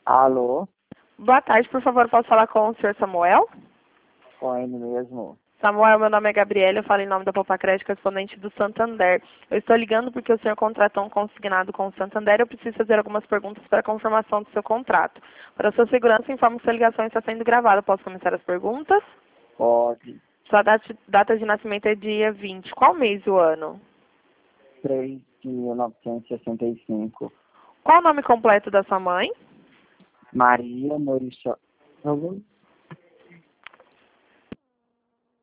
Alô? Boa tarde, por favor, posso falar com o senhor Samuel? Com ele mesmo. Samuel, meu nome é Gabriela, eu falo em nome da Poupa Crédito, correspondente do Santander. Eu estou ligando porque o senhor contratou um consignado com o Santander. Eu preciso fazer algumas perguntas para a confirmação do seu contrato. Para sua segurança, informo que sua ligação está sendo gravada. Posso começar as perguntas? Pode. Sua data de nascimento é dia 20. Qual mês e o ano? 3 de 1965. Qual o nome completo da sua mãe? Maria Maurício.